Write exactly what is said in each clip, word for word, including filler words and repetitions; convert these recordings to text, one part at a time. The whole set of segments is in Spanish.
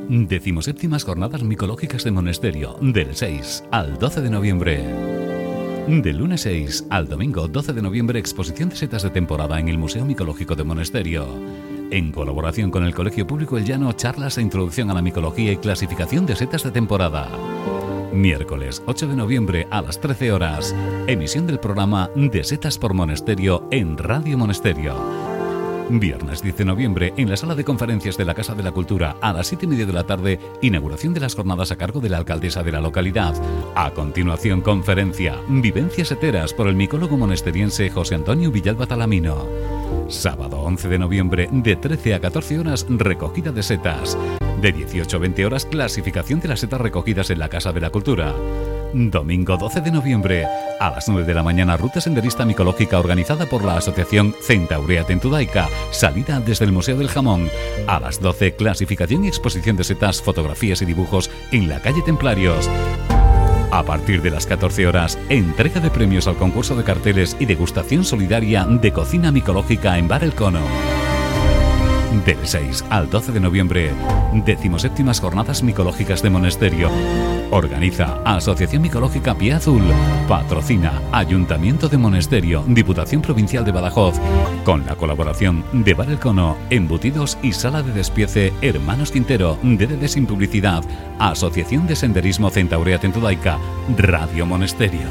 Decimoséptimas Jornadas Micológicas de Monesterio, del seis al doce de noviembre. Del lunes seis al domingo doce de noviembre, exposición de setas de temporada en el Museo Micológico de Monesterio. En colaboración con el Colegio Público El Llano, charlas de introducción a la micología y clasificación de setas de temporada. Miércoles ocho de noviembre a las trece horas, emisión del programa de Setas por Monesterio en Radio Monesterio. Viernes diez de noviembre, en la sala de conferencias de la Casa de la Cultura, a las siete y media de la tarde, inauguración de las jornadas a cargo de la alcaldesa de la localidad. A continuación, conferencia, vivencias seteras por el micólogo monesteriense José Antonio Villalba Talamino. Sábado once de noviembre, de trece a catorce horas, recogida de setas. De dieciocho a veinte horas, clasificación de las setas recogidas en la Casa de la Cultura. Domingo doce de noviembre, a las nueve de la mañana, ruta senderista micológica organizada por la Asociación Centaurea Tentudaica, salida desde el Museo del Jamón. A las doce, clasificación y exposición de setas, fotografías y dibujos en la calle Templarios. A partir de las catorce horas, entrega de premios al concurso de carteles y degustación solidaria de cocina micológica en Bar El Cono. Del seis al doce de noviembre, decimoséptimas Jornadas Micológicas de Monesterio. Organiza Asociación Micológica Pie Azul. Patrocina Ayuntamiento de Monesterio, Diputación Provincial de Badajoz. Con la colaboración de Bar El Cono, Embutidos y Sala de Despiece Hermanos Quintero, D D D Sin Publicidad, Asociación de Senderismo Centaurea Tentudaica, Radio Monesterio.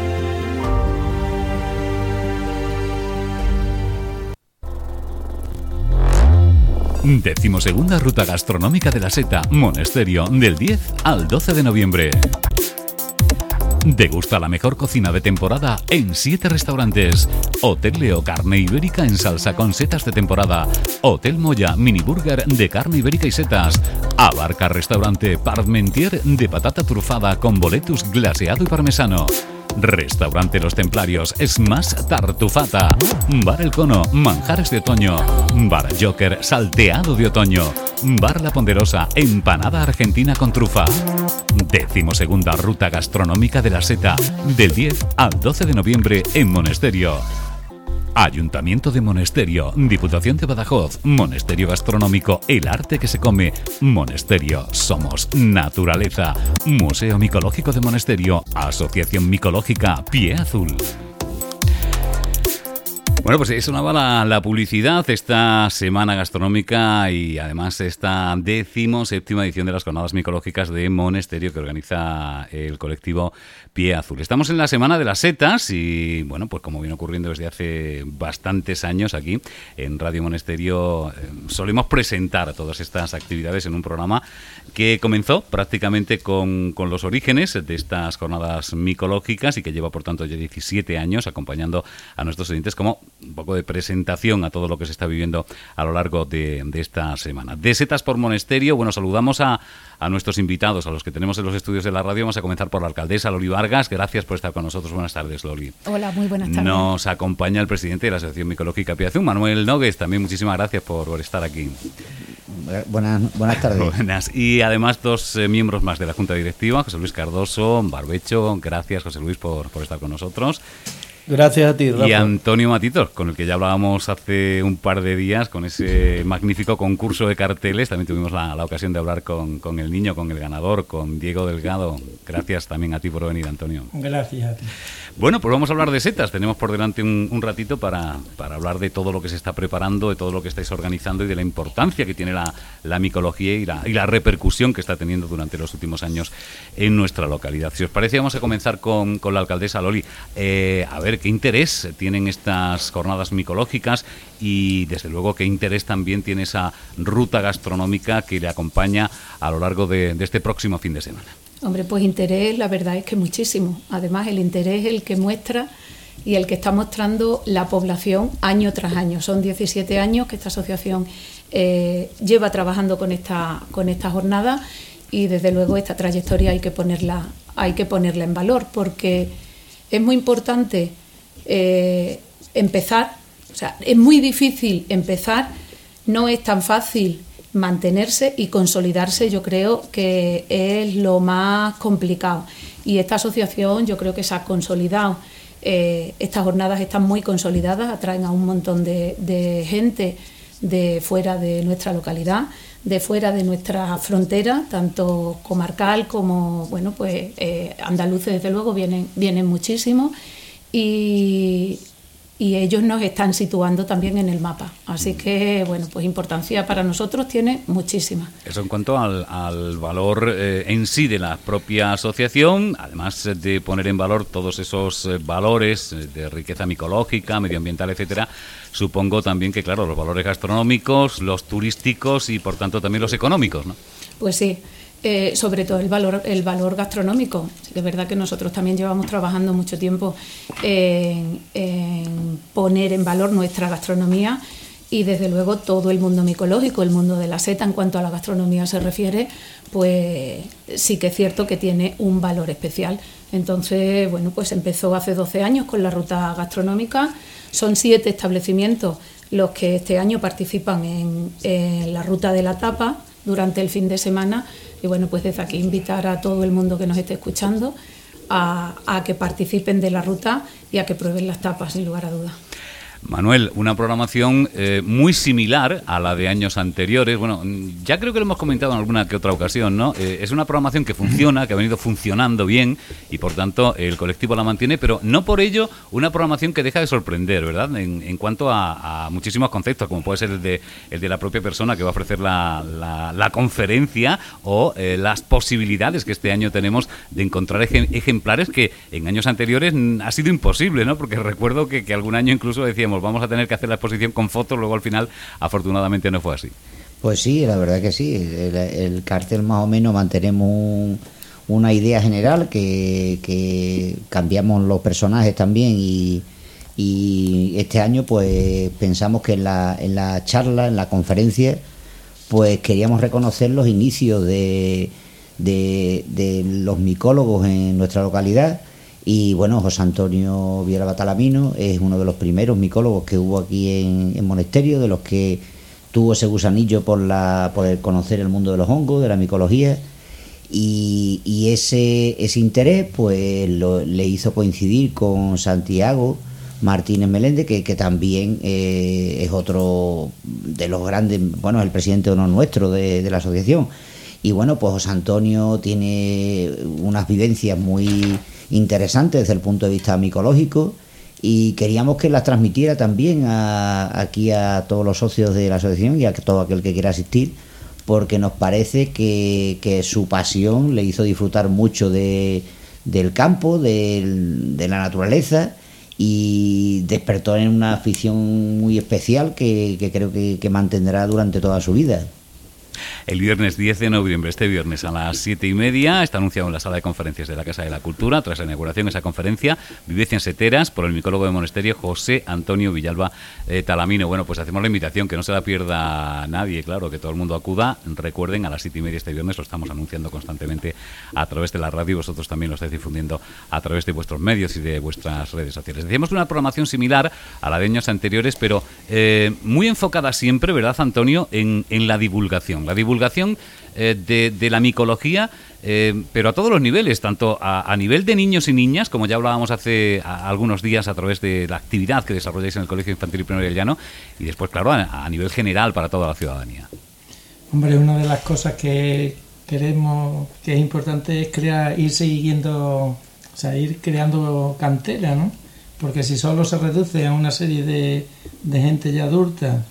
Decimosegunda Ruta Gastronómica de la Seta, Monesterio, del diez al doce de noviembre. Degusta la mejor cocina de temporada en siete restaurantes. Hotel Leo, carne ibérica en salsa con setas de temporada. Hotel Moya, mini burger de carne ibérica y setas. Abarca Restaurante Parmentier de patata trufada con boletus glaseado y parmesano. Restaurante Los Templarios, Smash Tartufata. Bar El Cono, manjares de otoño. Bar Joker, salteado de otoño. Bar La Ponderosa, empanada argentina con trufa. Decimosegunda Ruta Gastronómica de la Seta, del diez al doce de noviembre en Monesterio. Ayuntamiento de Monesterio, Diputación de Badajoz, Monesterio Gastronómico, el arte que se come. Monesterio, somos naturaleza. Museo Micológico de Monesterio, Asociación Micológica Pie Azul. Bueno, pues es una la, la publicidad esta semana gastronómica y además esta decimoséptima edición de las Jornadas Micológicas de Monesterio que organiza el colectivo Pie Azul. Estamos en la Semana de las Setas y, bueno, pues como viene ocurriendo desde hace bastantes años aquí en Radio Monesterio, eh, solemos presentar todas estas actividades en un programa que comenzó prácticamente con, con los orígenes de estas jornadas micológicas y que lleva, por tanto, ya diecisiete años acompañando a nuestros oyentes como un poco de presentación a todo lo que se está viviendo a lo largo de, de esta semana. De Setas por Monesterio, bueno, saludamos a, a nuestros invitados, a los que tenemos en los estudios de la radio. Vamos a comenzar por la alcaldesa, Loli Vargas. Gracias por estar con nosotros. Buenas tardes, Loli. Hola, muy buenas tardes. Nos acompaña el presidente de la Asociación Micológica Pie Azul, Manuel Nogues. También muchísimas gracias por, por estar aquí. Buenas, buenas tardes. Buenas. Y además dos eh, miembros más de la Junta Directiva, José Luis Cardoso, Barbecho. Gracias, José Luis, por, por estar con nosotros. Gracias a ti, Rafa. Y Antonio Matitos, con el que ya hablábamos hace un par de días, con ese magnífico concurso de carteles. También tuvimos la, la ocasión de hablar con, con el niño, con el ganador, con Diego Delgado. Gracias también a ti por venir, Antonio. Gracias a ti. Bueno, pues vamos a hablar de setas. Tenemos por delante un, un ratito para, para hablar de todo lo que se está preparando, de todo lo que estáis organizando y de la importancia que tiene la, la micología y la, y la repercusión que está teniendo durante los últimos años en nuestra localidad. Si os parece, vamos a comenzar con, con la alcaldesa Loli. Eh, a ver, ¿qué interés tienen estas jornadas micológicas? Y, desde luego, ¿qué interés también tiene esa ruta gastronómica que le acompaña a lo largo de, de este próximo fin de semana? Hombre, pues interés, la verdad es que muchísimo. Además, el interés es el que muestra y el que está mostrando la población año tras año. Son diecisiete años que esta asociación eh, lleva trabajando con esta, con esta jornada y, desde luego, esta trayectoria hay que ponerla, hay que ponerla en valor porque es muy importante eh, empezar. O sea, es muy difícil empezar, no es tan fácil mantenerse y consolidarse. Yo creo que es lo más complicado y esta asociación yo creo que se ha consolidado. Eh, estas jornadas están muy consolidadas, atraen a un montón de, de gente de fuera de nuestra localidad, de fuera de nuestra frontera, tanto comarcal como, bueno, pues eh, andaluces, desde luego, vienen, vienen muchísimo y, y ellos nos están situando también en el mapa. Así que, bueno, pues importancia para nosotros tiene muchísima. Eso en cuanto al, al valor eh, en sí de la propia asociación, además de poner en valor todos esos eh, valores de riqueza micológica, medioambiental, etcétera. Supongo también que, claro, los valores gastronómicos, los turísticos y, por tanto, también los económicos, ¿no? Pues sí, eh, sobre todo el valor el valor gastronómico. Sí que es verdad que nosotros también llevamos trabajando mucho tiempo en, en poner en valor nuestra gastronomía y, desde luego, todo el mundo micológico, el mundo de la seta, en cuanto a la gastronomía se refiere, pues sí que es cierto que tiene un valor especial. Entonces, bueno, pues empezó hace doce años con la ruta gastronómica. Son siete establecimientos los que este año participan en, en la ruta de la tapa durante el fin de semana. Y bueno, pues desde aquí invitar a todo el mundo que nos esté escuchando a, a que participen de la ruta y a que prueben las tapas, sin lugar a dudas. Manuel, una programación eh, muy similar a la de años anteriores. Bueno, ya creo que lo hemos comentado en alguna que otra ocasión, ¿no? Eh, es una programación que funciona, que ha venido funcionando bien y, por tanto, el colectivo la mantiene, pero no por ello una programación que deja de sorprender, ¿verdad? En, en cuanto a, a muchísimos conceptos, como puede ser el de, el de la propia persona que va a ofrecer la, la, la conferencia o eh, las posibilidades que este año tenemos de encontrar ej- ejemplares que en años anteriores ha sido imposible, ¿no? Porque recuerdo que, que algún año incluso decíamos, vamos a tener que hacer la exposición con fotos, luego al final afortunadamente no fue así. Pues sí, la verdad que sí, el, el cartel más o menos mantenemos un, una idea general, que, que cambiamos los personajes también y, y este año pues pensamos que en la, en la charla, en la conferencia, pues queríamos reconocer los inicios de, de, de los micólogos en nuestra localidad. Y bueno, José Antonio Villalba Talamino es uno de los primeros micólogos que hubo aquí en, en Monesterio, de los que tuvo ese gusanillo por la por el conocer el mundo de los hongos, de la micología, y, y ese ese interés pues lo, le hizo coincidir con Santiago Martínez Meléndez, que, que también eh, es otro de los grandes, bueno, es el presidente de honor nuestro de, de la asociación. Y bueno, pues José Antonio tiene unas vivencias muy interesantes desde el punto de vista micológico y queríamos que las transmitiera también a, aquí a todos los socios de la asociación y a todo aquel que quiera asistir, porque nos parece que, que su pasión le hizo disfrutar mucho de, del campo, de, de la naturaleza, y despertó en una afición muy especial que, que creo que, que mantendrá durante toda su vida. El viernes diez de noviembre, este viernes a las siete y media, está anunciado en la sala de conferencias de la Casa de la Cultura, tras la inauguración de esa conferencia, Vivencias Seteras, por el micólogo de Monesterio, José Antonio Villalba eh, Talamino. Bueno, pues hacemos la invitación, que no se la pierda nadie, claro, que todo el mundo acuda. Recuerden, a las siete y media este viernes, lo estamos anunciando constantemente a través de la radio, y vosotros también lo estáis difundiendo a través de vuestros medios y de vuestras redes sociales. Decíamos que una programación similar a la de años anteriores, pero eh, muy enfocada siempre, ¿verdad, Antonio?, en, en la divulgación. La divulgación eh, de, de la micología, eh, pero a todos los niveles, tanto a, a nivel de niños y niñas, como ya hablábamos hace a, algunos días a través de la actividad que desarrolláis en el Colegio Infantil y Primario del Llano, y después, claro, a, a nivel general para toda la ciudadanía. Hombre, una de las cosas que queremos, que es importante, es crear, ir siguiendo, o sea, ir creando cantera, ¿no? Porque si solo se reduce a una serie de, de gente ya adulta,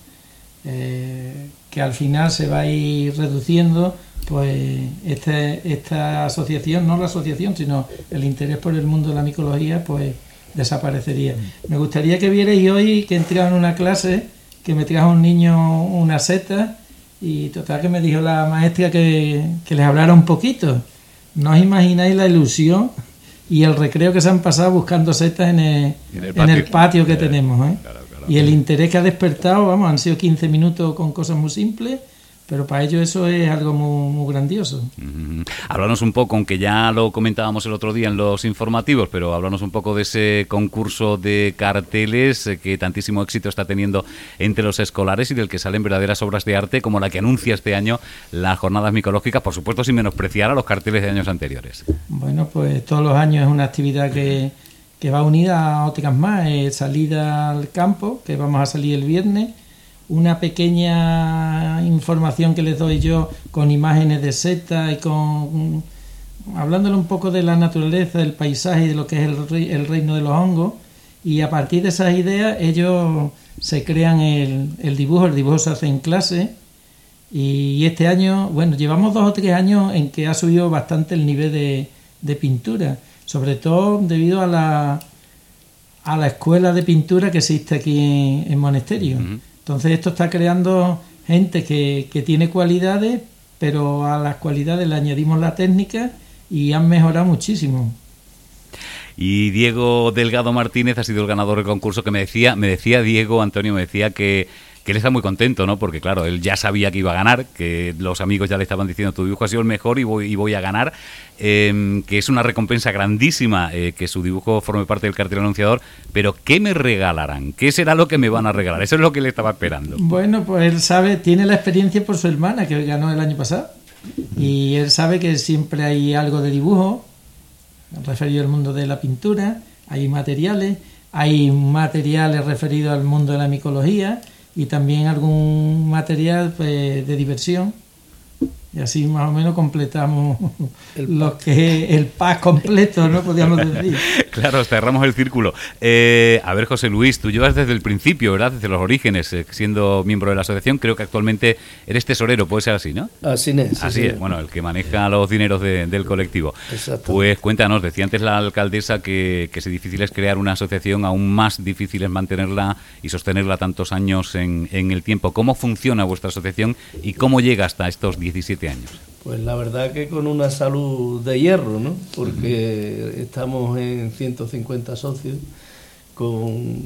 eh, que al final se va a ir reduciendo, pues este, esta asociación, no la asociación, sino el interés por el mundo de la micología, pues desaparecería. Me gustaría que vierais hoy que entraron en una clase, que me trajo un niño una seta, y total que me dijo la maestra que, que les hablara un poquito. No os imagináis la ilusión y el recreo que se han pasado buscando setas en el, en el patio, en el patio que claro, tenemos, ¿eh? Claro, claro. Y el interés que ha despertado, vamos, han sido quince minutos con cosas muy simples, pero para ellos eso es algo muy, muy grandioso. Uh-huh. Háblanos un poco, aunque ya lo comentábamos el otro día en los informativos, pero háblanos un poco de ese concurso de carteles eh, que tantísimo éxito está teniendo entre los escolares y del que salen verdaderas obras de arte, como la que anuncia este año las jornadas micológicas, por supuesto sin menospreciar a los carteles de años anteriores. Bueno, pues todos los años es una actividad que, que va unida a otras más, eh, salida al campo, que vamos a salir el viernes, una pequeña esta información que les doy yo con imágenes de setas y con hablándole un poco de la naturaleza, del paisaje y de lo que es el, rey, el reino de los hongos, y a partir de esas ideas ellos se crean el, el dibujo, el dibujo se hace en clase, y este año, bueno, llevamos dos o tres años en que ha subido bastante el nivel de, de pintura, sobre todo debido a la a la escuela de pintura que existe aquí en, en Monesterio. Uh-huh. Entonces esto está creando gente que, que tiene cualidades, pero a las cualidades le añadimos la técnica y han mejorado muchísimo. Y Diego Delgado Martínez ha sido el ganador del concurso, que me decía, me decía Diego, Antonio, me decía que, que él está muy contento, ¿no? Porque claro, él ya sabía que iba a ganar, que los amigos ya le estaban diciendo tu dibujo ha sido el mejor y voy, y voy a ganar, eh, que es una recompensa grandísima eh, que su dibujo forme parte del cartel anunciador, pero ¿qué me regalarán? ¿Qué será lo que me van a regalar? Eso es lo que le estaba esperando. Bueno, pues él sabe, tiene la experiencia por su hermana, que ganó el año pasado, y él sabe que siempre hay algo de dibujo referido al mundo de la pintura, hay materiales, hay materiales referidos al mundo de la micología y también algún material pues, de diversión, y así más o menos completamos el lo que es el pack completo, ¿no? Podríamos decir. Claro, cerramos el círculo. Eh, a ver, José Luis, tú llevas desde el principio, ¿verdad? Desde los orígenes, eh, siendo miembro de la asociación. Creo que actualmente eres tesorero, puede ser así, ¿no? Así es. Así es, bueno, el que maneja los dineros de, del colectivo. Exacto. Pues cuéntanos, decía antes la alcaldesa que, que si difícil es crear una asociación, aún más difícil es mantenerla y sostenerla tantos años en, en el tiempo. ¿Cómo funciona vuestra asociación y cómo llega hasta estos diecisiete años? Pues la verdad que con una salud de hierro, ¿no? Porque uh-huh. estamos en ciento cincuenta socios, con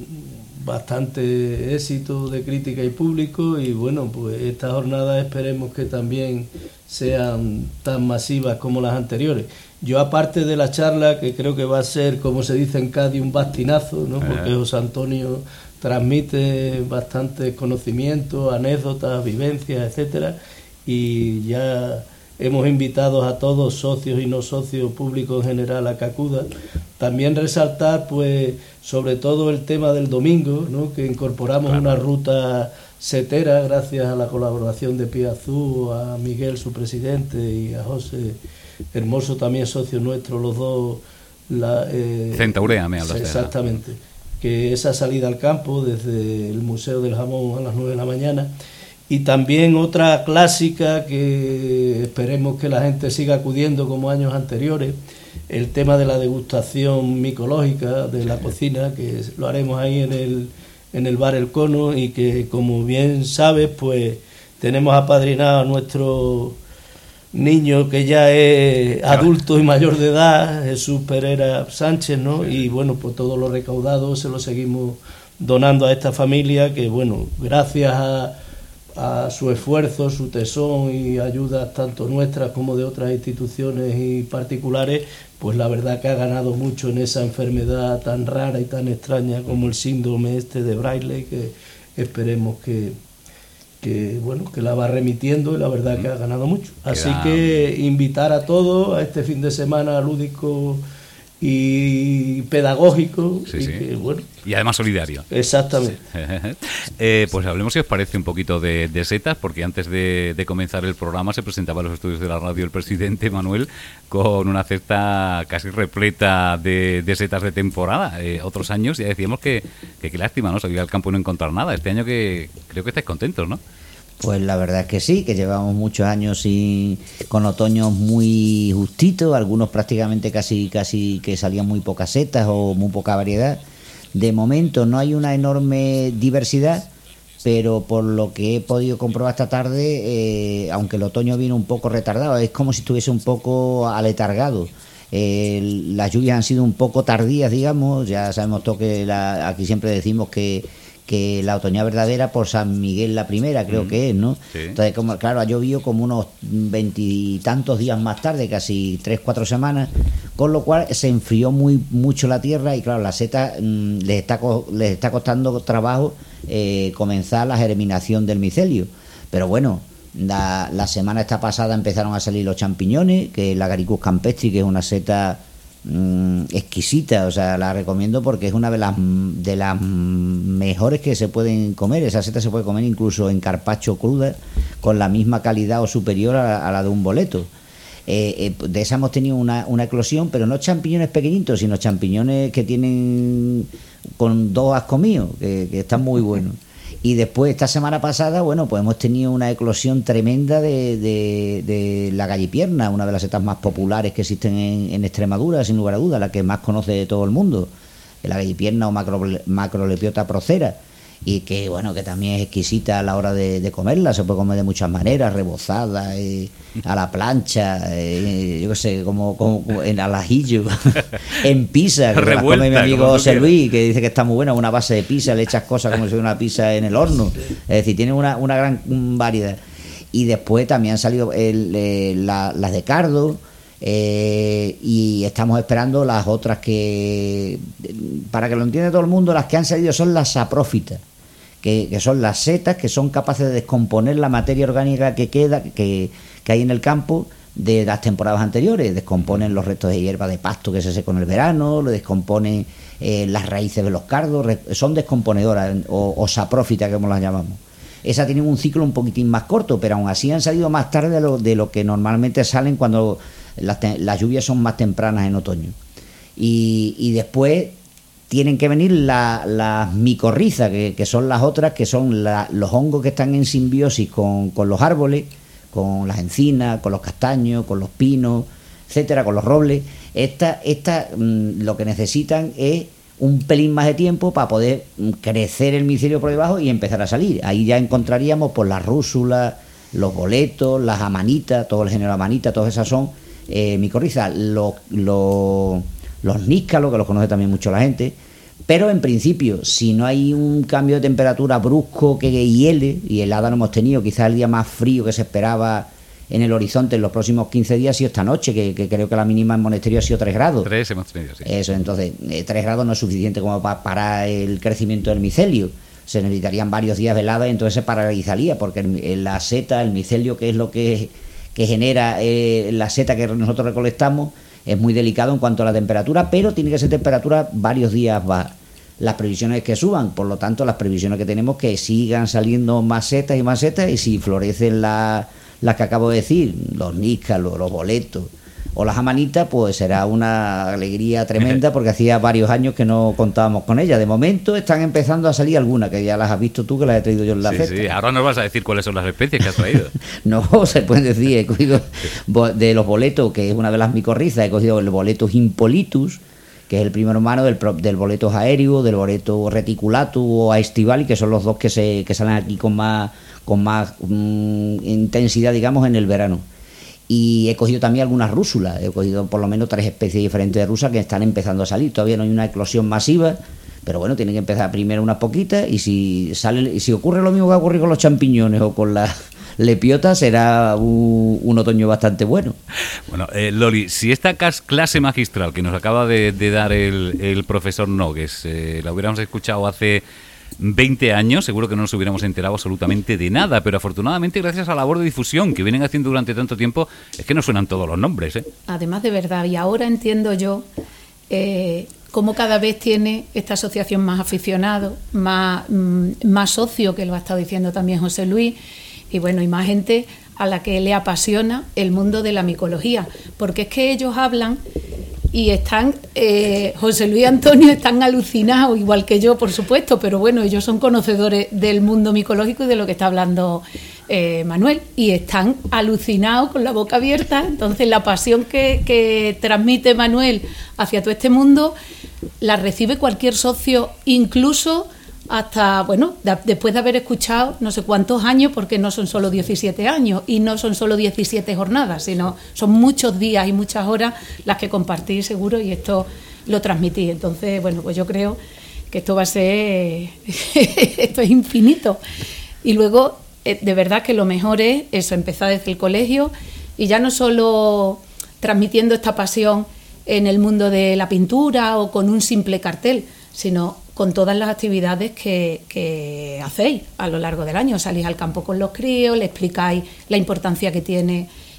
bastante éxito de crítica y público, y bueno, pues estas jornadas esperemos que también sean tan masivas como las anteriores. Yo, aparte de la charla, que creo que va a ser, como se dice en Cádiz, un bastinazo, ¿no? Porque José Antonio transmite bastantes conocimientos, anécdotas, vivencias, etcétera, y ya hemos invitado a todos, socios y no socios, público en general, a que acudan. También resaltar, pues, sobre todo el tema del domingo, ¿no? Que incorporamos claro. una ruta setera gracias a la colaboración de Piazú, a Miguel, su presidente, y a José Hermoso, también socio nuestro, los dos. La, eh, Centaurea, me hablas. Exactamente. Que esa salida al campo desde el Museo del Jamón a las nueve de la mañana. Y también otra clásica que esperemos que la gente siga acudiendo como años anteriores, el tema de la degustación micológica de la cocina, que lo haremos ahí en el, en el bar El Cono, y que, como bien sabes, pues tenemos apadrinado a nuestro niño que ya es adulto y mayor de edad, Jesús Pereira Sánchez, ¿no? Y bueno, pues todo lo recaudado se lo seguimos donando a esta familia, que bueno, gracias a a su esfuerzo, su tesón y ayudas tanto nuestras como de otras instituciones y particulares, pues la verdad que ha ganado mucho en esa enfermedad tan rara y tan extraña como el síndrome este de Braille, que esperemos que, que bueno, que la va remitiendo, y la verdad que ha ganado mucho. Así que invitar a todos a este fin de semana lúdico y pedagógico, sí, y, sí. Que, bueno, y además solidario. Exactamente. eh, pues hablemos, si os parece, un poquito de, de setas, porque antes de, de comenzar el programa se presentaba en los estudios de la radio el presidente Manuel con una cesta casi repleta de, de setas de temporada. Eh, otros años ya decíamos que, que qué lástima, ¿no? Salir al campo y no encontrar nada. Este año que creo que estáis contentos, ¿no? Pues la verdad es que sí, que llevamos muchos años sin, con otoños muy justitos, algunos prácticamente casi casi que salían muy pocas setas o muy poca variedad. De momento no hay una enorme diversidad, pero por lo que he podido comprobar esta tarde, eh, aunque el otoño viene un poco retardado, es como si estuviese un poco aletargado. Eh, las lluvias han sido un poco tardías, digamos, ya sabemos todo que la, aquí siempre decimos que que la otoñal verdadera por San Miguel la primera, creo mm. que es, ¿no? Sí. Entonces, como, claro, ha llovido como unos veintitantos días más tarde, casi tres, cuatro semanas, con lo cual se enfrió muy mucho la tierra y, claro, la seta mmm, les está les está costando trabajo eh, comenzar la germinación del micelio. Pero bueno, la, la semana esta pasada empezaron a salir los champiñones, que es la Agaricus campestri, que es una seta mmm, exquisita, o sea, la recomiendo porque es una de las de las mejores que se pueden comer. Esa seta se puede comer incluso en carpaccio cruda con la misma calidad o superior a, a la de un boleto. Eh, eh, de esa hemos tenido una, una eclosión, pero no champiñones pequeñitos, sino champiñones que tienen con dos has comido, que, que están muy buenos. Y después, esta semana pasada, bueno, pues hemos tenido una eclosión tremenda de, de, de la gallipierna, una de las setas más populares que existen en, en Extremadura, sin lugar a dudas, la que más conoce de todo el mundo, la gallipierna o macro, Macrolepiota procera, y que, bueno, que también es exquisita a la hora de, de comerla. Se puede comer de muchas maneras, rebozada, eh, a la plancha, eh, yo qué sé, como, como, como en al ajillo, en pizza, que se las come mi amigo José Luis, que dice que está muy buena, una base de pizza, le echas cosas como si fuera una pizza en el horno. Es decir, tiene una, una gran variedad. Y después también han salido el, eh, la, las de cardo, eh, y estamos esperando las otras que, para que lo entienda todo el mundo, las que han salido son las saprófitas. Que, que son las setas que son capaces de descomponer la materia orgánica que queda, que, que hay en el campo de las temporadas anteriores. Descomponen los restos de hierba de pasto que se secó en el verano, lo descomponen eh, las raíces de los cardos, son descomponedoras o, o saprófitas, como las llamamos. Esas tienen un ciclo un poquitín más corto, pero aún así han salido más tarde de lo, de lo que normalmente salen cuando las, las lluvias son más tempranas en otoño. Y, y después tienen que venir las la micorrizas, que, que son las otras, que son la, los hongos que están en simbiosis con, con los árboles, con las encinas, con los castaños, con los pinos, etcétera, con los robles. Estas, esta, mmm, lo que necesitan es un pelín más de tiempo para poder crecer el micelio por debajo y empezar a salir. Ahí ya encontraríamos pues las rúsulas, los boletos, las amanitas, todo el género amanita, todas esas son eh, micorrizas. Los, los, los níscalos, que los conoce también mucho la gente. Pero en principio, si no hay un cambio de temperatura brusco que hiele, y helada no hemos tenido, quizás el día más frío que se esperaba en el horizonte en los próximos quince días ha sido esta noche, que, que creo que la mínima en Monesterio ha sido tres grados. tres hemos tenido, sí. Eso, entonces, eh, tres grados no es suficiente como para parar el crecimiento del micelio. Se necesitarían varios días de helada y entonces se paralizaría, porque el, la seta, el micelio, que es lo que, que genera eh, la seta que nosotros recolectamos, es muy delicado en cuanto a la temperatura, pero tiene que ser temperatura varios días bajas. Las previsiones que suban, por lo tanto, las previsiones que tenemos que sigan saliendo más setas y más setas, y si florecen las, las que acabo de decir, los níscalos, los boletos o las amanitas, pues será una alegría tremenda, porque hacía varios años que no contábamos con ellas. De momento están empezando a salir algunas, que ya las has visto tú, que las he traído yo en la sí, festa. Sí, ahora nos vas a decir cuáles son las especies que has traído. No, se puede decir, he cogido de los boletos, que es una de las micorrizas, he cogido el Boletus impolitus, que es el primo hermano del, del Boletus aéreo, del Boletus reticulatus o aestivali, que son los dos que se que salen aquí con más con más um, intensidad, digamos, en el verano. Y he cogido también algunas rúsulas, he cogido por lo menos tres especies diferentes de rusas que están empezando a salir. Todavía no hay una eclosión masiva, pero bueno, tienen que empezar primero unas poquitas, y si sale, y si ocurre lo mismo que ocurre con los champiñones o con las lepiotas, será un, un otoño bastante bueno. Bueno, eh, Loli, si esta clase magistral que nos acaba de, de dar el, el profesor Nogues eh, la hubiéramos escuchado hace veinte años, seguro que no nos hubiéramos enterado absolutamente de nada, pero afortunadamente, gracias a la labor de difusión que vienen haciendo durante tanto tiempo, es que nos suenan todos los nombres, ¿eh? Además, de verdad, y ahora entiendo yo eh, cómo cada vez tiene esta asociación más aficionados, más, mm, más socios, que lo ha estado diciendo también José Luis, y bueno, y más gente a la que le apasiona el mundo de la micología, porque es que ellos hablan y están, eh, José Luis y Antonio están alucinados, igual que yo, por supuesto, pero bueno, ellos son conocedores del mundo micológico y de lo que está hablando eh, Manuel, y están alucinados con la boca abierta. Entonces la pasión que, que transmite Manuel hacia todo este mundo la recibe cualquier socio, incluso hasta, bueno, de, después de haber escuchado no sé cuántos años, porque no son solo diecisiete años y no son solo diecisiete jornadas, sino son muchos días y muchas horas las que compartís seguro, y esto lo transmitís. Entonces, bueno, pues yo creo que esto va a ser, esto es infinito. Y luego, de verdad que lo mejor es eso, empezar desde el colegio, y ya no solo transmitiendo esta pasión en el mundo de la pintura o con un simple cartel, sino con todas las actividades que, que hacéis a lo largo del año. Salís al campo con los críos, le explicáis la importancia que tiene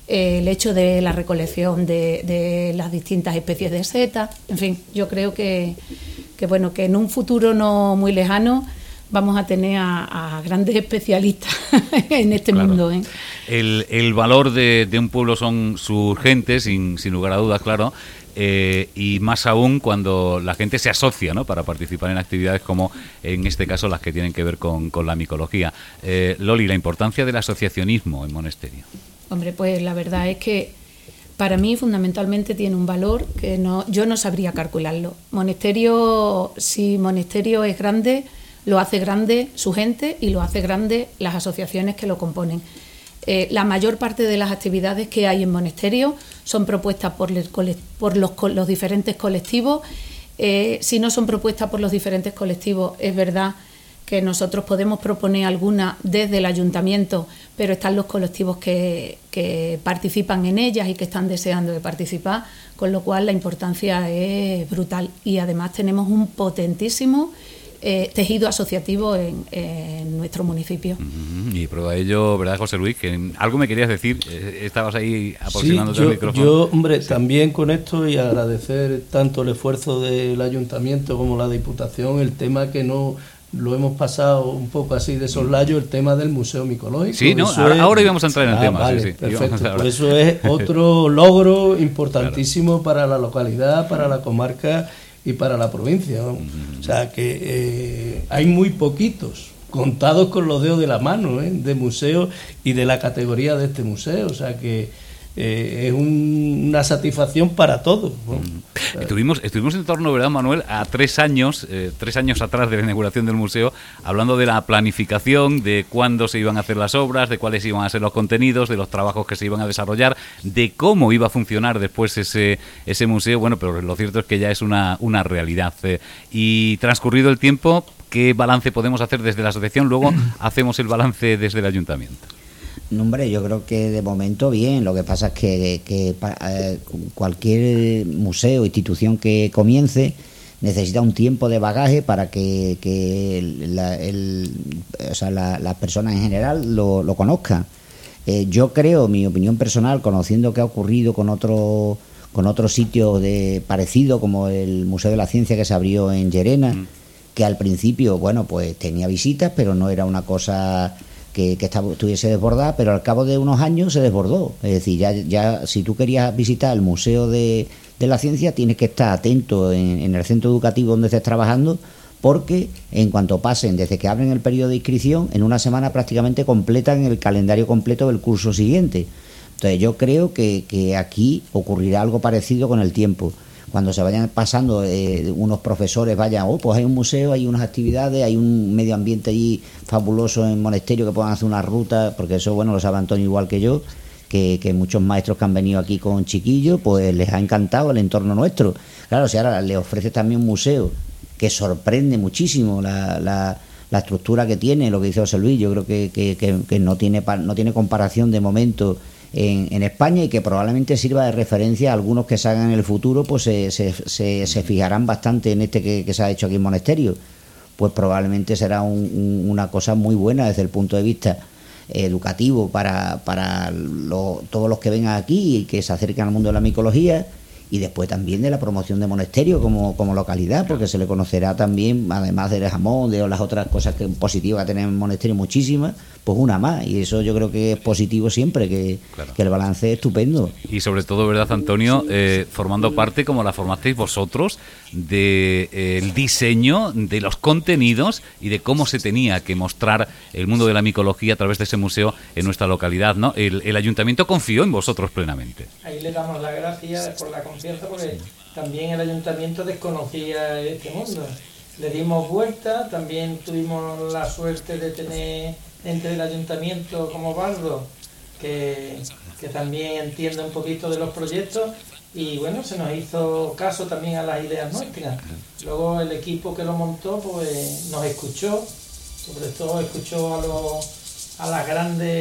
eh, el hecho de la recolección de, de las distintas especies de setas, en fin, yo creo que, que, bueno, que en un futuro no muy lejano vamos a tener a, a grandes especialistas en este claro. mundo. ¿eh? El, el valor de, de un pueblo son sus gentes, sin, sin lugar a dudas, claro, eh, y más aún cuando la gente se asocia, ¿no?, para participar en actividades como, en este caso, las que tienen que ver con, con la micología. Eh, Loli, la importancia del asociacionismo en Monesterio. Hombre, pues la verdad es que para mí fundamentalmente tiene un valor que no, yo no sabría calcularlo. Monesterio, si Monesterio es grande, lo hace grande su gente y lo hace grande las asociaciones que lo componen. Eh, la mayor parte de las actividades que hay en Monesterio son propuestas por, el, por los, los diferentes colectivos. Eh, si no son propuestas por los diferentes colectivos, es verdad que nosotros podemos proponer alguna desde el ayuntamiento, pero están los colectivos que, que participan en ellas y que están deseando de participar, con lo cual la importancia es brutal. Y además tenemos un potentísimo Eh, tejido asociativo en, en nuestro municipio. Y prueba de ello, ¿verdad, José Luis? Que algo me querías decir, eh, estabas ahí aproximándote sí, yo, al micrófono. Yo, hombre, sí. también con esto y agradecer tanto el esfuerzo del ayuntamiento como la Diputación, el tema que no lo hemos pasado un poco así de soslayo, el tema del Museo Micológico. Sí, no, ahora, es... ahora íbamos a entrar en el ah, tema. Vale, sí, sí. perfecto, pues eso es otro logro importantísimo claro. para la localidad, para la comarca y para la provincia, ¿no? Uh-huh. O sea que eh, hay muy poquitos, contados con los dedos de la mano, ¿eh?, de museos y de la categoría de este museo, o sea que eh, es un, una satisfacción para todos, ¿no? Uh-huh. Estuvimos, estuvimos en torno, ¿verdad, Manuel?, a tres años, eh, tres años atrás de la inauguración del museo, hablando de la planificación, de cuándo se iban a hacer las obras, de cuáles iban a ser los contenidos, de los trabajos que se iban a desarrollar, de cómo iba a funcionar después ese ese museo. Bueno, pero lo cierto es que ya es una, una realidad. Eh, y transcurrido el tiempo, ¿qué balance podemos hacer desde la asociación? Luego hacemos el balance desde el ayuntamiento. No, hombre, yo creo que de momento bien. Lo que pasa es que, que eh, cualquier museo, institución que comience necesita un tiempo de bagaje para que, que la, el, o sea, la, las personas en general lo, lo conozcan. Eh, yo creo, mi opinión personal, conociendo qué ha ocurrido con otro con otros sitios de parecido, como el Museo de la Ciencia que se abrió en Llerena, mm. que al principio, bueno, pues tenía visitas, pero no era una cosa que, que estaba, estuviese desbordada, pero al cabo de unos años se desbordó. Es decir, ya, ya si tú querías visitar el Museo de, de la Ciencia, tienes que estar atento en, en el centro educativo donde estés trabajando, porque en cuanto pasen, desde que abren el periodo de inscripción, en una semana prácticamente completan el calendario completo del curso siguiente. Entonces yo creo que, que aquí ocurrirá algo parecido con el tiempo. Cuando se vayan pasando, eh, unos profesores vayan, oh, pues hay un museo, hay unas actividades, hay un medio ambiente allí fabuloso en Monesterio, que puedan hacer una ruta, porque eso, bueno, lo sabe Antonio igual que yo, que, que muchos maestros que han venido aquí con chiquillos, pues les ha encantado el entorno nuestro. Claro, si ahora le ofrece también un museo que sorprende muchísimo la, la, la estructura que tiene, lo que dice José Luis, yo creo que, que, que, que no tiene no tiene comparación de momento En, en España, y que probablemente sirva de referencia a algunos que salgan en el futuro, pues se, se, se, se fijarán bastante en este que, que se ha hecho aquí en Monesterio. Pues probablemente será un, un, una cosa muy buena desde el punto de vista educativo para, para lo, todos los que vengan aquí y que se acerquen al mundo de la micología, y después también de la promoción de Monesterio como, como localidad, porque se le conocerá también, además del jamón, de las otras cosas que positivas que tenemos en Monesterio, muchísimas, pues una más, y eso yo creo que es positivo siempre, que, claro. que el balance es estupendo. Y sobre todo, ¿verdad, Antonio? Eh, formando parte, como la formasteis vosotros, del de, eh, diseño de los contenidos y de cómo se tenía que mostrar el mundo de la micología a través de ese museo en nuestra localidad, ¿no? El, el ayuntamiento confió en vosotros plenamente. Ahí le damos las gracias por la confianza, porque también el ayuntamiento desconocía este mundo. Le dimos vuelta, también tuvimos la suerte de tener entre el ayuntamiento como Baldo, que, que también entiende un poquito de los proyectos, y bueno, se nos hizo caso también a las ideas nuestras. Luego el equipo que lo montó pues nos escuchó, sobre todo escuchó a los a las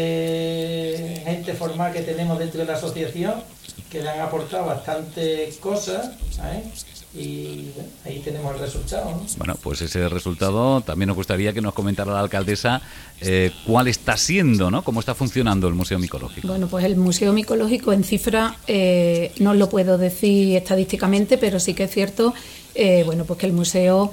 grandes gente formada que tenemos dentro de la asociación, que le han aportado bastantes cosas, ¿sabes? y bueno, ahí tenemos el resultado, ¿no? Bueno, pues ese resultado también nos gustaría que nos comentara la alcaldesa eh, cuál está siendo, ¿no? Cómo está funcionando el Museo Micológico. Bueno, pues el Museo Micológico en cifra eh, no lo puedo decir estadísticamente, pero sí que es cierto, eh, bueno, pues que el museo,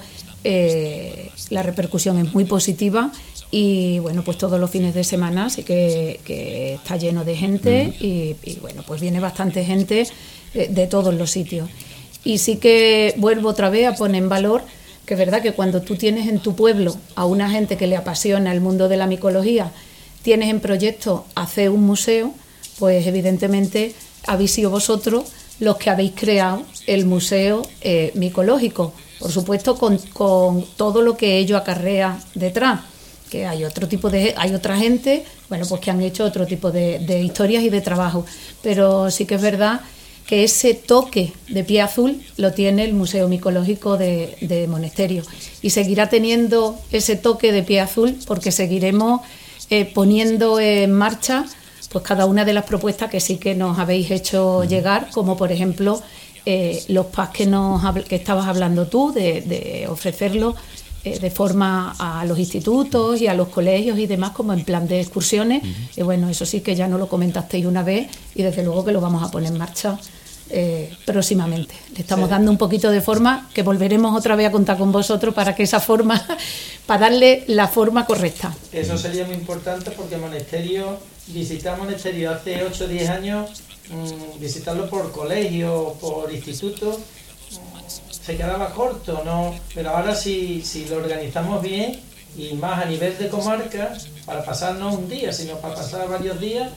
eh, la repercusión es muy positiva y bueno, pues todos los fines de semana sí que, que está lleno de gente uh-huh. y, y bueno, pues viene bastante gente eh, de todos los sitios. Y sí que vuelvo otra vez a poner en valor que es verdad que cuando tú tienes en tu pueblo a una gente que le apasiona el mundo de la micología, tienes en proyecto hacer un museo, pues evidentemente habéis sido vosotros los que habéis creado el Museo eh, Micológico, por supuesto con, con todo lo que ello acarrea detrás, que hay otro tipo de hay otra gente, bueno, pues que han hecho otro tipo de, de historias y de trabajo, pero sí que es verdad que ese toque de pie azul lo tiene el Museo Micológico de, de Monesterio y seguirá teniendo ese toque de pie azul porque seguiremos eh, poniendo en marcha pues cada una de las propuestas que sí que nos habéis hecho llegar, como por ejemplo eh, los packs que, nos, que estabas hablando tú, de, de ofrecerlo eh, de forma a los institutos y a los colegios y demás como en plan de excursiones. Uh-huh. Y bueno, eso sí que ya no lo comentasteis una vez y desde luego que lo vamos a poner en marcha Eh, próximamente. Le estamos sí. dando un poquito de forma que volveremos otra vez a contar con vosotros para que esa forma, para darle la forma correcta. Eso sería muy importante porque Monesterio, visitar Monesterio hace ocho o diez años, mmm, visitarlo por colegio, por instituto, mmm, se quedaba corto, ¿no? Pero ahora si, si lo organizamos bien y más a nivel de comarca, para pasar no un día, sino para pasar varios días,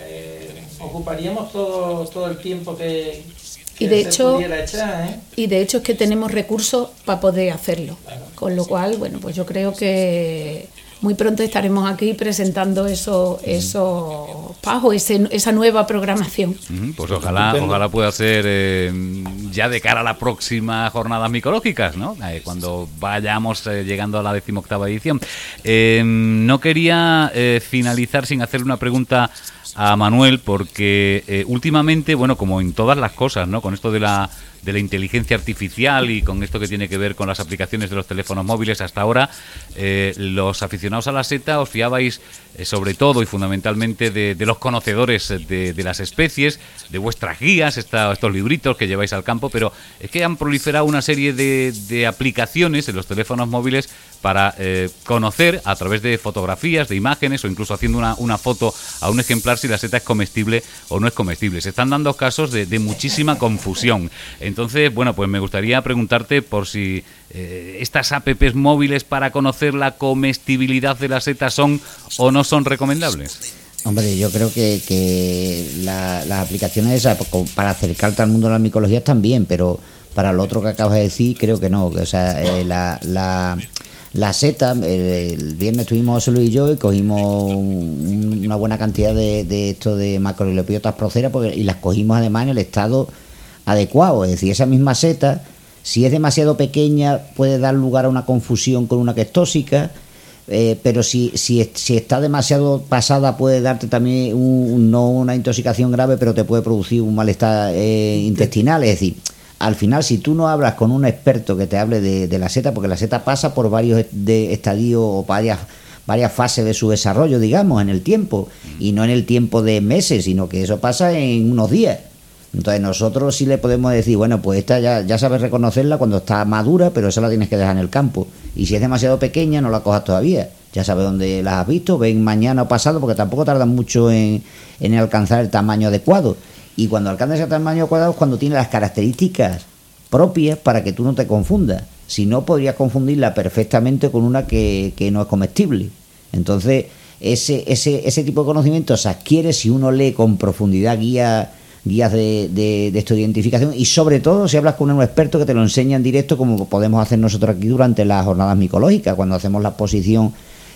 Eh, ocuparíamos todo todo el tiempo que, que y de se hecho, pudiera echar, ¿eh? Y de hecho es que tenemos recursos para poder hacerlo, claro. Con lo cual, bueno, pues yo creo que muy pronto estaremos aquí presentando eso, esos pagos, ese, esa nueva programación. Uh-huh, pues ojalá, ojalá pueda ser eh, ya de cara a las próximas jornadas micológicas, ¿no? Eh, cuando vayamos eh, llegando a la decimoctava edición. Eh, no quería eh, finalizar sin hacerle una pregunta a Manuel, porque eh, últimamente, bueno, como en todas las cosas, ¿no? Con esto de la de la inteligencia artificial y con esto que tiene que ver con las aplicaciones de los teléfonos móviles, hasta ahora eh, los aficionados a la seta os fiabais eh, sobre todo y fundamentalmente de, de los conocedores de, de las especies, de vuestras guías, esta, estos libritos que lleváis al campo, pero es que han proliferado una serie de, de aplicaciones en los teléfonos móviles para eh, conocer a través de fotografías, de imágenes o incluso haciendo una, una foto a un ejemplar si la seta es comestible o no es comestible. Se están dando casos de, de muchísima confusión. Entonces, bueno, pues me gustaría preguntarte por si eh, estas apps móviles para conocer la comestibilidad de la seta son o no son recomendables. Hombre, yo creo que, que la, las aplicaciones esas para acercarte al mundo de la micología están bien, pero para lo otro que acabas de decir creo que no. O sea, eh, la... la La seta, el, el viernes estuvimos José Luis y yo y cogimos un, una buena cantidad de, de esto de macrolepiotas proceras porque, y las cogimos además en el estado adecuado. Es decir, esa misma seta, si es demasiado pequeña, puede dar lugar a una confusión con una que es tóxica, eh, pero si, si, si está demasiado pasada puede darte también un, no una intoxicación grave, pero te puede producir un malestar eh, intestinal. Es decir, al final, si tú no hablas con un experto que te hable de, de la seta, porque la seta pasa por varios de estadios o varias, varias fases de su desarrollo, digamos, en el tiempo, y no en el tiempo de meses, sino que eso pasa en unos días. Entonces nosotros sí le podemos decir, bueno, pues esta ya, ya sabes reconocerla cuando está madura, pero esa la tienes que dejar en el campo. Y si es demasiado pequeña, no la cojas todavía. Ya sabes dónde las has visto, ven mañana o pasado, porque tampoco tardan mucho en, en alcanzar el tamaño adecuado. Y cuando alcanza ese tamaño adecuado es cuando tiene las características propias para que tú no te confundas. Si no, podrías confundirla perfectamente con una que, que no es comestible. Entonces, ese, ese, ese tipo de conocimiento se adquiere si uno lee con profundidad guías guías de, de, de esto de identificación y sobre todo si hablas con un experto que te lo enseña en directo, como podemos hacer nosotros aquí durante las jornadas micológicas, cuando hacemos la exposición.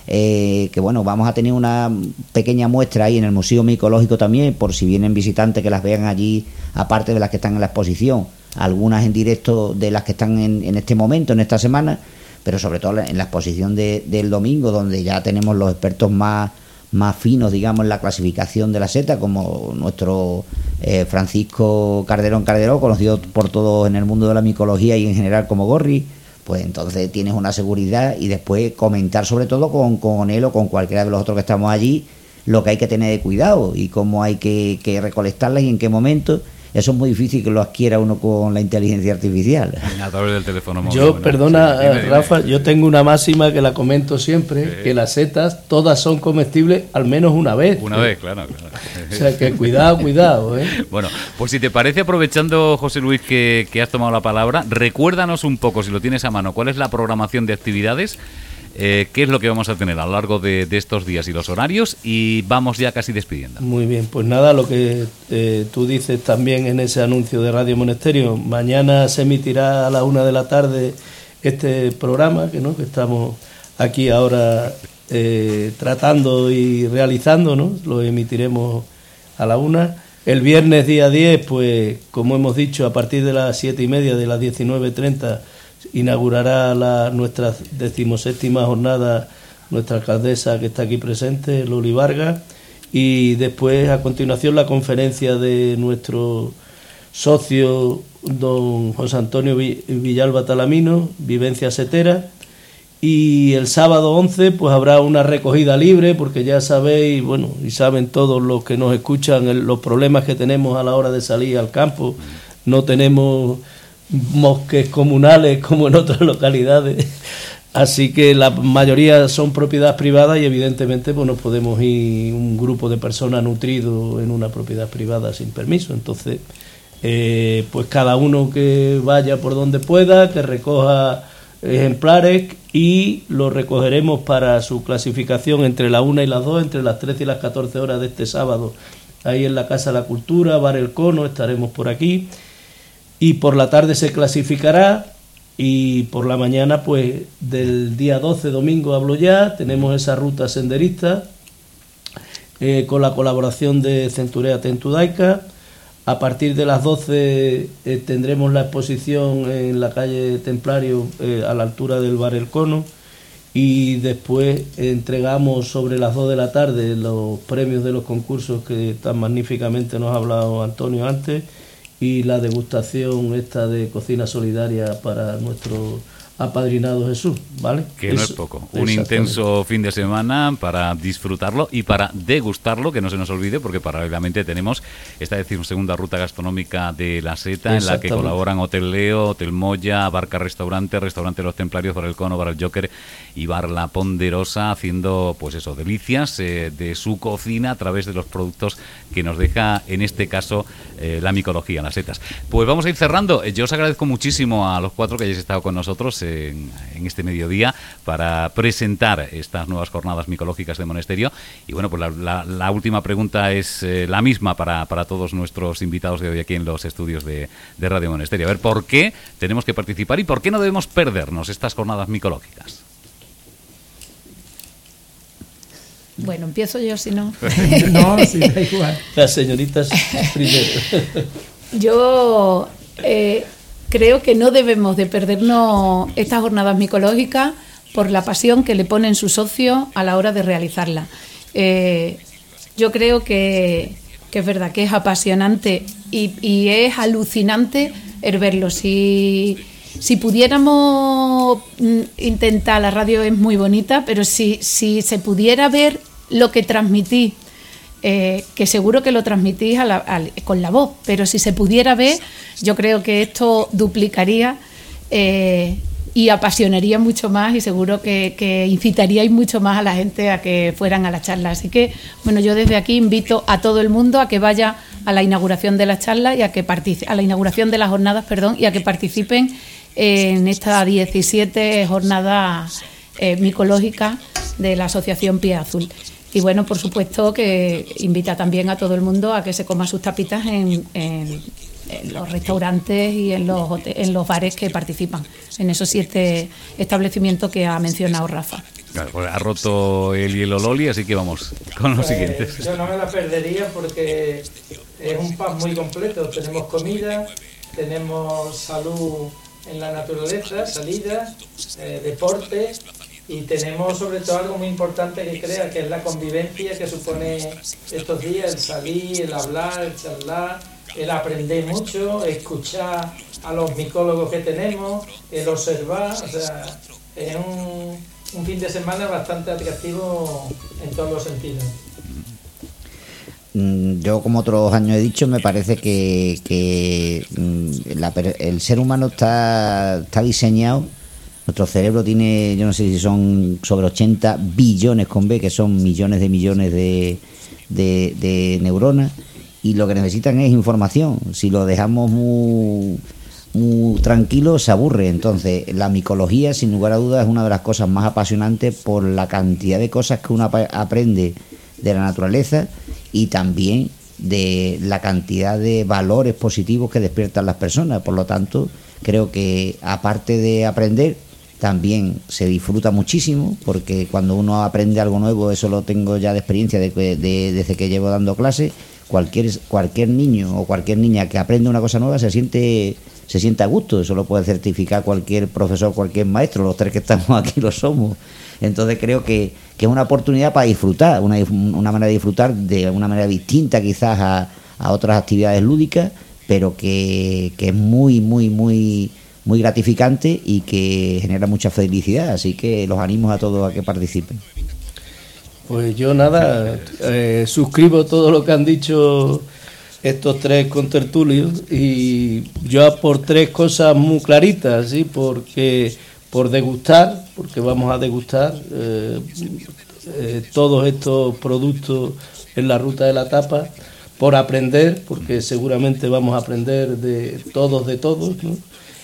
Eh, que bueno, vamos a tener una pequeña muestra ahí en el Museo Micológico también, por si vienen visitantes que las vean allí, aparte de las que están en la exposición, algunas en directo de las que están en, en este momento, en esta semana, pero sobre todo en la exposición de, del domingo, donde ya tenemos los expertos más, más finos, digamos, en la clasificación de la seta, como nuestro eh, Francisco Calderón Calderón, conocido por todos en el mundo de la micología y en general como Gorri, pues entonces tienes una seguridad, y después comentar sobre todo con, con él o con cualquiera de los otros que estamos allí lo que hay que tener de cuidado y cómo hay que, que recolectarlas y en qué momento. Eso es muy difícil que lo adquiera uno con la inteligencia artificial. A través del teléfono móvil. Yo, ¿no? perdona, Sí, dime, dime. Rafa, yo tengo una máxima que la comento siempre, Sí. que las setas todas son comestibles al menos una vez. Una vez, claro, claro. O sea, que cuidado, cuidado, ¿eh? Bueno, pues si te parece, aprovechando, José Luis, que, que has tomado la palabra, recuérdanos un poco, si lo tienes a mano, cuál es la programación de actividades, eh, qué es lo que vamos a tener a lo largo de, de estos días y los horarios, y vamos ya casi despidiendo. Muy bien, pues nada, lo que eh, tú dices también en ese anuncio de Radio Monesterio, mañana se emitirá a la una de la tarde este programa, que, ¿no? que estamos aquí ahora eh, tratando y realizando, ¿no? Lo emitiremos a la una. El viernes día diez, pues como hemos dicho, a partir de las siete y media, de las diecinueve treinta, inaugurará la, nuestra decimoséptima jornada nuestra alcaldesa que está aquí presente, Loli Vargas, y después a continuación la conferencia de nuestro socio don José Antonio Villalba Talamino, Vivencia Setera, y el sábado once pues habrá una recogida libre, porque ya sabéis, bueno, y saben todos los que nos escuchan el, los problemas que tenemos a la hora de salir al campo. No tenemos bosques comunales como en otras localidades, así que la mayoría son propiedad privada y evidentemente pues no podemos ir un grupo de personas nutrido en una propiedad privada sin permiso. Entonces eh, pues cada uno que vaya por donde pueda, que recoja ejemplares, y los recogeremos para su clasificación entre la una y las dos, entre las trece y las catorce horas de este sábado, ahí en la Casa de la Cultura, Bar El Cono, estaremos por aquí. Y por la tarde se clasificará, y por la mañana, pues del día doce, domingo, hablo ya, tenemos esa ruta senderista eh, con la colaboración de Centurea Tentudaica. A partir de las doce eh, tendremos la exposición en la calle Templario eh, a la altura del Bar El Cono, y después entregamos sobre las dos de la tarde los premios de los concursos que tan magníficamente nos ha hablado Antonio antes, y la degustación esta de cocina solidaria para nuestro apadrinado Jesús, ¿vale? Que no Eso, es poco. Un intenso fin de semana para disfrutarlo y para degustarlo, que no se nos olvide, porque paralelamente tenemos esta decimosegunda ruta gastronómica de La Seta, en la que colaboran Hotel Leo, Hotel Moya, Barca Restaurante, Restaurante Los Templarios, Bar El Cono, Bar El Joker y Bar La Ponderosa, haciendo pues eso, delicias eh, de su cocina a través de los productos que nos deja, en este caso, eh, la micología, las setas. Pues vamos a ir cerrando. Yo os agradezco muchísimo a los cuatro que hayáis estado con nosotros en, en este mediodía para presentar estas nuevas jornadas micológicas de Monesterio. Y bueno, pues la, la, la última pregunta es eh, la misma para, para todos nuestros invitados de hoy aquí en los estudios de, de Radio Monesterio. A ver, ¿por qué tenemos que participar y por qué no debemos perdernos estas jornadas micológicas? Bueno, empiezo yo, si no. No, sí, da igual. Las señoritas primero. Yo eh, creo que no debemos de perdernos estas jornadas micológicas por la pasión que le ponen sus socios a la hora de realizarlas. Eh, yo creo que, que es verdad que es apasionante y, y es alucinante el verlo. Si, si pudiéramos intentar, la radio es muy bonita, pero si, si se pudiera ver lo que transmitís, eh, que seguro que lo transmitís a la, a, con la voz, pero si se pudiera ver, yo creo que esto duplicaría eh, y apasionaría mucho más, y seguro que, que incitaríais mucho más a la gente a que fueran a la charla. Así que, bueno, yo desde aquí invito a todo el mundo a que vaya a la inauguración de la charla y a que partici- a la inauguración de las jornadas, perdón, y a que participen en esta diecisiete jornadas eh, micológicas de la Asociación Pie Azul. Y bueno, por supuesto que invita también a todo el mundo a que se coma sus tapitas en, en, en los restaurantes y en los, en los bares que participan, en esos siete establecimientos que ha mencionado Rafa. Claro, pues ha roto el hielo Loli, así que vamos con los Pues, siguientes. yo no me la perdería porque es un pack muy completo. Tenemos comida, tenemos salud en la naturaleza, salidas, eh, deporte, y tenemos sobre todo algo muy importante que crea, que es la convivencia que supone estos días, el salir, el hablar, el charlar, el aprender mucho, escuchar a los micólogos que tenemos, el observar, o sea, es un, un fin de semana bastante atractivo en todos los sentidos. Yo, como otros años he dicho, me parece que, que la, el ser humano está, está diseñado. Nuestro cerebro tiene, yo no sé si son sobre ochenta billones con B, que son millones de millones de, de, de neuronas, y lo que necesitan es información. Si lo dejamos muy, muy tranquilo, se aburre. Entonces, la micología, sin lugar a dudas, es una de las cosas más apasionantes por la cantidad de cosas que uno ap- aprende de la naturaleza y también de la cantidad de valores positivos que despiertan las personas. Por lo tanto, creo que aparte de aprender, también se disfruta muchísimo, porque cuando uno aprende algo nuevo, eso lo tengo ya de experiencia de, de, desde que llevo dando clases, cualquier cualquier niño o cualquier niña que aprende una cosa nueva se siente se siente a gusto. Eso lo puede certificar cualquier profesor, cualquier maestro, los tres que estamos aquí lo somos. Entonces creo que, que es una oportunidad para disfrutar, una, una manera de disfrutar de una manera distinta quizás a, a otras actividades lúdicas, pero que, que es muy, muy, muy muy gratificante y que genera mucha felicidad, así que los animo a todos a que participen. Pues yo nada, eh, suscribo todo lo que han dicho estos tres contertulios, y yo por tres cosas muy claritas, ¿sí? Porque por degustar, porque vamos a degustar eh, eh, todos estos productos en la ruta de la tapa, por aprender, porque seguramente vamos a aprender de todos, de todos, ¿no?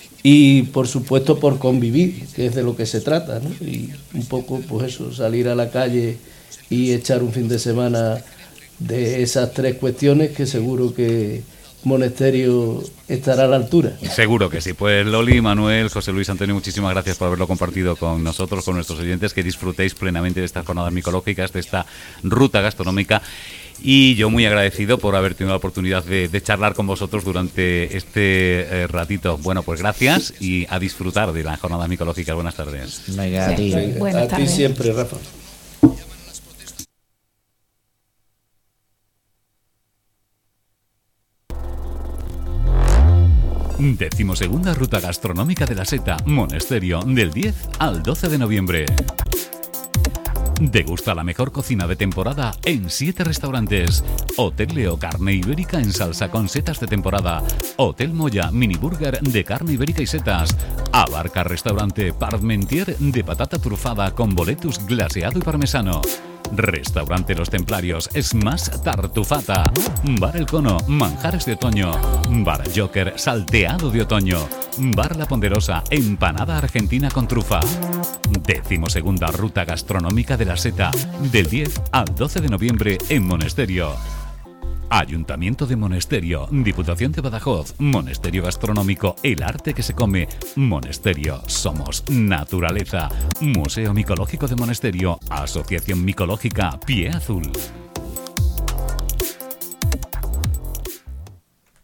Y por supuesto por convivir, que es de lo que se trata, ¿no? Y un poco, pues eso, salir a la calle y echar un fin de semana de esas tres cuestiones, que seguro que Monesterio estará a la altura. Seguro que sí. Pues Loli, Manuel, José Luis, Antonio, muchísimas gracias por haberlo compartido con nosotros, con nuestros oyentes, que disfrutéis plenamente de estas jornadas micológicas, de esta ruta gastronómica. Y yo muy agradecido por haber tenido la oportunidad de, de charlar con vosotros durante este eh, ratito. Bueno, pues gracias y a disfrutar de las jornadas micológicas. Buenas tardes. Venga, a ti. Venga, Buenas a ti tardes. siempre, Rafa. Decimosegunda ruta gastronómica de la Seta, Monesterio, del diez al doce de noviembre. Degusta la mejor cocina de temporada en siete restaurantes. Hotel Leo, carne ibérica en salsa con setas de temporada. Hotel Moya, mini burger de carne ibérica y setas. Abarca restaurante Parmentier de patata trufada con boletus glaseado y parmesano. Restaurante Los Templarios, Smash Tartufata. Bar El Cono, manjares de otoño. Bar Joker, salteado de otoño. Bar La Ponderosa, empanada argentina con trufa. Decimosegunda ruta gastronómica de la Seta, del diez al doce de noviembre en Monesterio. Ayuntamiento de Monesterio, Diputación de Badajoz, Monesterio Gastronómico, el arte que se come. Monesterio, somos naturaleza. Museo Micológico de Monesterio, Asociación Micológica Pie Azul.